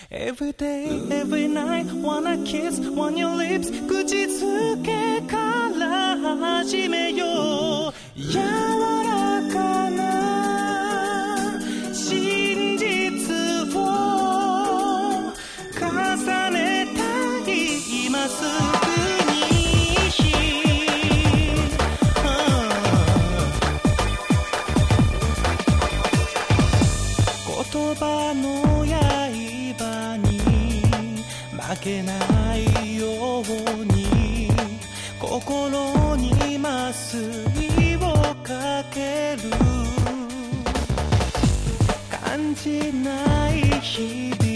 Every day, every night, wanna kiss on your lips 口づけから始めよう柔らかな真実を重ねたい今すぐに言葉の刃に負けないように心に麻酔をかける感じない日々